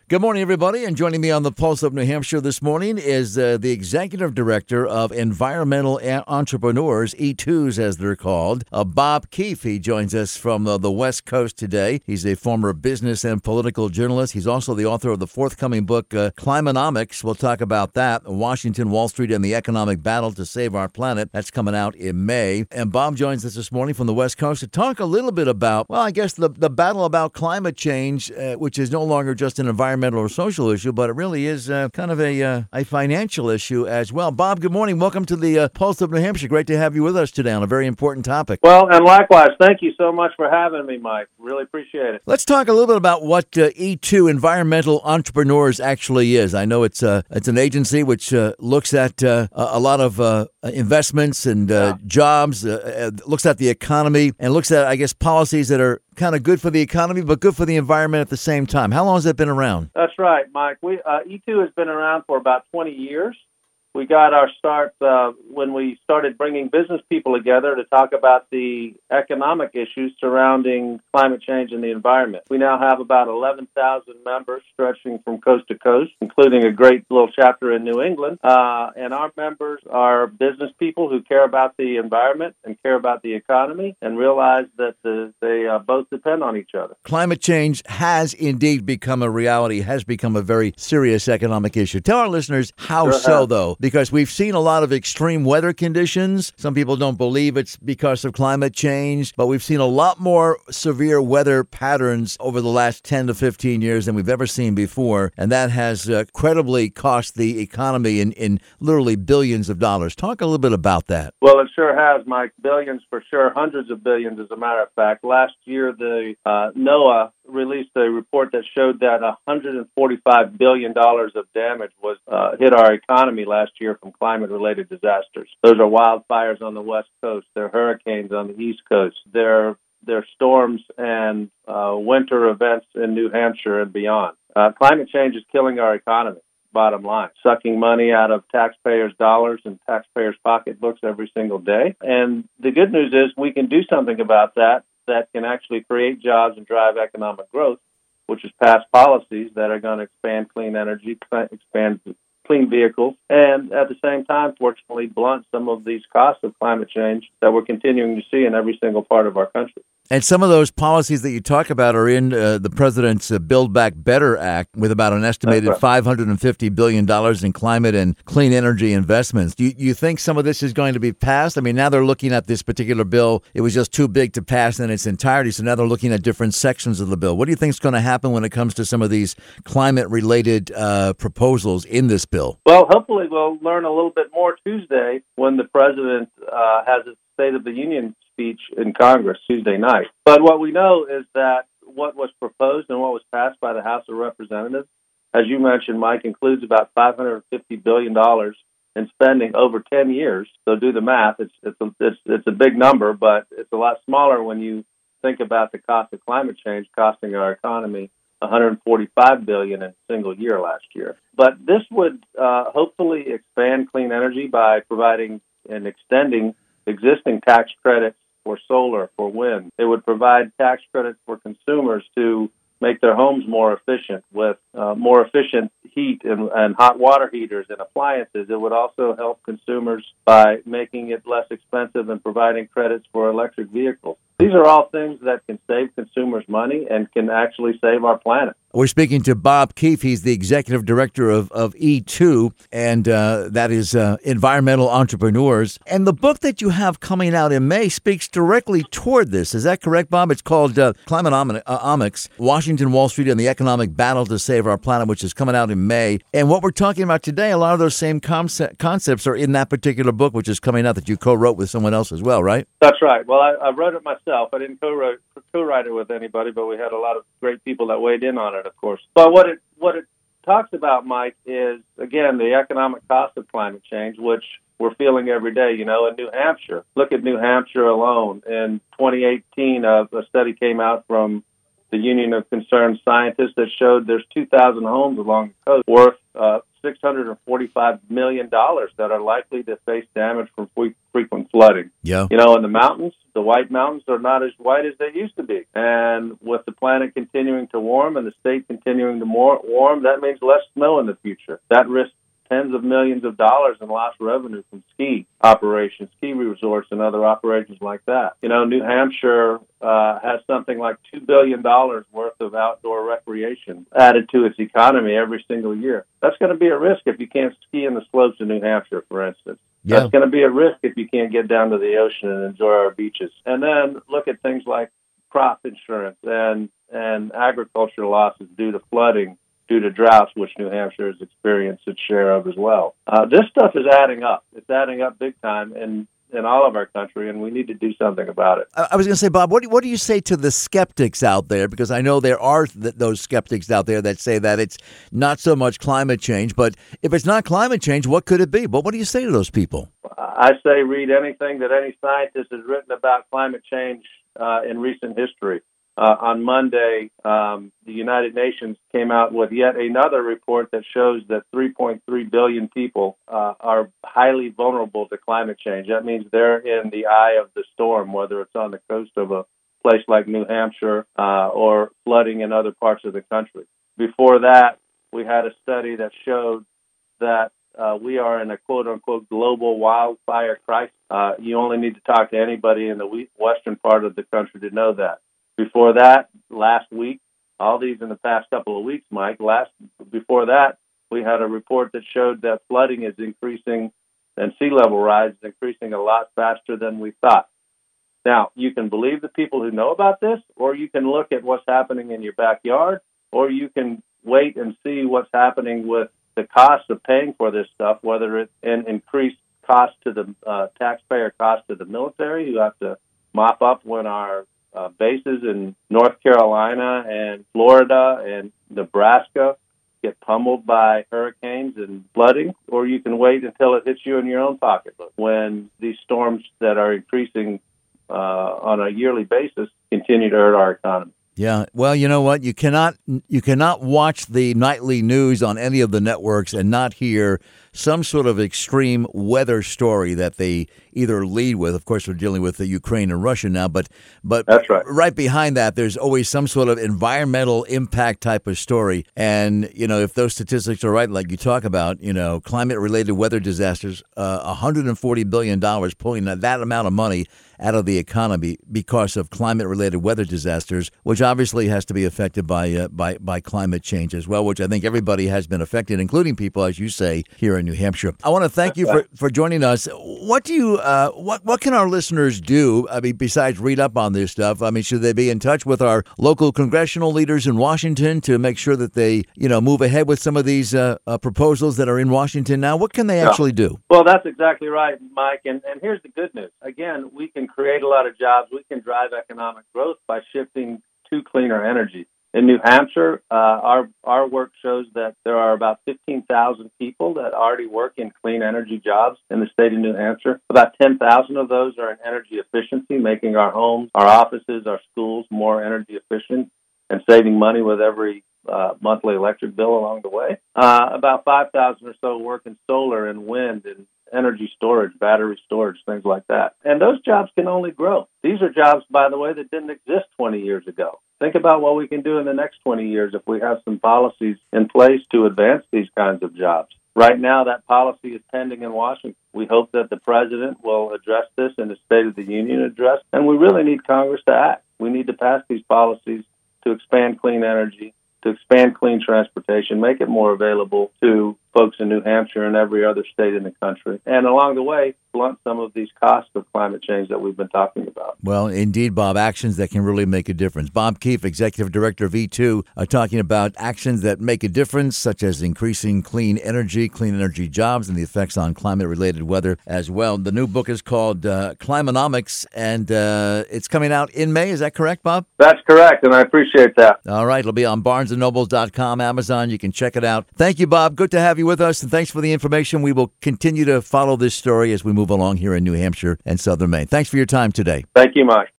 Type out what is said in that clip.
Good morning, everybody, and joining me on the Pulse of New Hampshire this morning is the Executive Director of Environmental Entrepreneurs, E2s as they're called, Bob Keefe. He joins us from the West Coast today. He's a former business and political journalist. He's also the author of the forthcoming book, Climanomics. We'll talk about that, Washington, Wall Street, and the Economic Battle to Save Our Planet. That's coming out in May. And Bob joins us this morning from the West Coast to talk a little bit about, well, I guess the battle about climate change, which is no longer just an environmental or social issue, but it really is kind of a financial issue as well. Bob, good morning. Welcome to the Pulse of New Hampshire. Great to have you with us today on a very important topic. Well, and likewise, thank you so much for having me, Mike. Really appreciate it. Let's talk a little bit about what E2 Environmental Entrepreneurs actually is. I know it's an agency which looks at a lot of investments and jobs, looks at the economy, and looks at, I guess, policies that are kind of good for the economy, but good for the environment at the same time. How long has that been around? That's right, Mike. E2 has been around for about 20 years. We got our start when we started bringing business people together to talk about the economic issues surrounding climate change and the environment. We now have about 11,000 members stretching from coast to coast, including a great little chapter in New England. And our members are business people who care about the environment and care about the economy and realize that they both depend on each other. Climate change has indeed become a reality, has become a very serious economic issue. Tell our listeners how though. Because we've seen a lot of extreme weather conditions. Some people don't believe it's because of climate change, but we've seen a lot more severe weather patterns over the last 10 to 15 years than we've ever seen before, and that has credibly cost the economy in literally billions of dollars. Talk a little bit about that. Well, it sure has, Mike. Billions for sure, hundreds of billions, as a matter of fact. Last year, the NOAA released a report that showed that $145 billion of damage was hit our economy last year from climate-related disasters. Those are wildfires on the West Coast. They're hurricanes on the East Coast. They're storms and winter events in New Hampshire and beyond. Climate change is killing our economy, bottom line, sucking money out of taxpayers' dollars and taxpayers' pocketbooks every single day. And the good news is we can do something about that can actually create jobs and drive economic growth, which is pass policies that are going to expand clean energy, expand clean vehicles, and at the same time, fortunately, blunt some of these costs of climate change that we're continuing to see in every single part of our country. And some of those policies that you talk about are in the president's Build Back Better Act, with about an estimated $550 billion in climate and clean energy investments. Do you think some of this is going to be passed? I mean, now they're looking at this particular bill. It was just too big to pass in its entirety, so now they're looking at different sections of the bill. What do you think is going to happen when it comes to some of these climate-related proposals in this bill? Well, hopefully we'll learn a little bit more Tuesday when the president has his State of the Union speech in Congress Tuesday night. But what we know is that what was proposed and what was passed by the House of Representatives, as you mentioned, Mike, includes about $550 billion in spending over 10 years. So do the math. It's a big number, but it's a lot smaller when you think about the cost of climate change costing our economy $145 billion in a single year last year. But this would hopefully expand clean energy by providing and extending existing tax credits for solar, for wind. It would provide tax credits for consumers to make their homes more efficient with more efficient heat and hot water heaters and appliances. It would also help consumers by making it less expensive and providing credits for electric vehicles. These are all things that can save consumers money and can actually save our planet. We're speaking to Bob Keefe. He's the executive director of E2, and that is Environmental Entrepreneurs. And the book that you have coming out in May speaks directly toward this. Is that correct, Bob? It's called Climanomics, Washington, Wall Street, and the Economic Battle to Save Our Planet, which is coming out in May. And what we're talking about today, a lot of those same concepts are in that particular book, which is coming out, that you co-wrote with someone else as well, right? That's right. Well, I wrote it myself. I didn't co-write it with anybody, but we had a lot of great people that weighed in on it, of course. But what it talks about, Mike, is, again, the economic cost of climate change, which we're feeling every day. You know, in New Hampshire, look at New Hampshire alone. In 2018, a study came out from the Union of Concerned Scientists that showed there's 2,000 homes along the coast worth $645 million that are likely to face damage from frequent flooding. Yeah. You know, in the mountains, the White Mountains are not as white as they used to be. And with the planet continuing to warm and the state continuing to warm, that means less snow in the future. That risks tens of millions of dollars in lost revenue from ski operations, ski resorts, and other operations like that. You know, New Hampshire has something like $2 billion worth of outdoor recreation added to its economy every single year. That's going to be a risk if you can't ski in the slopes of New Hampshire, for instance. Yeah. That's going to be a risk if you can't get down to the ocean and enjoy our beaches. And then look at things like crop insurance and agriculture losses due to flooding, due to droughts, which New Hampshire has experienced its share of as well. This stuff is adding up. It's adding up big time in all of our country, and we need to do something about it. I was going to say, Bob, what do you say to the skeptics out there? Because I know there are those skeptics out there that say that it's not so much climate change, but if it's not climate change, what could it be? But what do you say to those people? I say read anything that any scientist has written about climate change in recent history. On Monday, the United Nations came out with yet another report that shows that 3.3 billion people are highly vulnerable to climate change. That means they're in the eye of the storm, whether it's on the coast of a place like New Hampshire or flooding in other parts of the country. Before that, we had a study that showed that we are in a quote-unquote global wildfire crisis. You only need to talk to anybody in the western part of the country to know that. Before that, last week, all these in the past couple of weeks, Mike, before that, we had a report that showed that flooding is increasing and sea level rise is increasing a lot faster than we thought. Now, you can believe the people who know about this, or you can look at what's happening in your backyard, or you can wait and see what's happening with the cost of paying for this stuff, whether it's an increased cost to the taxpayer cost to the military, who have to mop up when our bases in North Carolina and Florida and Nebraska get pummeled by hurricanes and flooding, or you can wait until it hits you in your own pocketbook when these storms that are increasing on a yearly basis continue to hurt our economy. Yeah, well, you know what? You cannot watch the nightly news on any of the networks and not hear some sort of extreme weather story that they either lead with. Of course, we're dealing with the Ukraine and Russia now, but that's right. Right behind that, there's always some sort of environmental impact type of story. And, you know, if those statistics are right, like you talk about, you know, climate-related weather disasters, $140 billion pulling that amount of money out of the economy because of climate-related weather disasters, which obviously has to be affected by climate change as well, which I think everybody has been affected, including people, as you say, here in New Hampshire. I want to thank you for joining us. What do you what can our listeners do? I mean, besides read up on this stuff, I mean, should they be in touch with our local congressional leaders in Washington to make sure that they, you know, move ahead with some of these proposals that are in Washington now? What can they actually do? Well, that's exactly right, Mike. And here's the good news. Again, we can create a lot of jobs. We can drive economic growth by shifting to cleaner energy. In New Hampshire, our work shows that there are about 15,000 people that already work in clean energy jobs in the state of New Hampshire. About 10,000 of those are in energy efficiency, making our homes, our offices, our schools more energy efficient and saving money with every monthly electric bill along the way. About 5,000 or so work in solar and wind and energy storage, battery storage, things like that. And those jobs can only grow. These are jobs, by the way, that didn't exist 20 years ago. Think about what we can do in the next 20 years if we have some policies in place to advance these kinds of jobs. Right now, that policy is pending in Washington. We hope that the president will address this in his State of the Union address, and we really need Congress to act. We need to pass these policies to expand clean energy, to expand clean transportation, make it more available to folks in New Hampshire and every other state in the country, and along the way, blunt some of these costs of climate change that we've been talking about. Well, indeed, Bob, actions that can really make a difference. Bob Keefe, Executive Director of E2, are talking about actions that make a difference, such as increasing clean energy jobs, and the effects on climate-related weather as well. The new book is called Climanomics, and it's coming out in May. Is that correct, Bob? That's correct, and I appreciate that. All right. It'll be on BarnesandNobles.com, Amazon. You can check it out. Thank you, Bob. Good to have you with us, and thanks for the information. We will continue to follow this story as we move along here in New Hampshire and Southern Maine. Thanks for your time today. Thank you, Mike.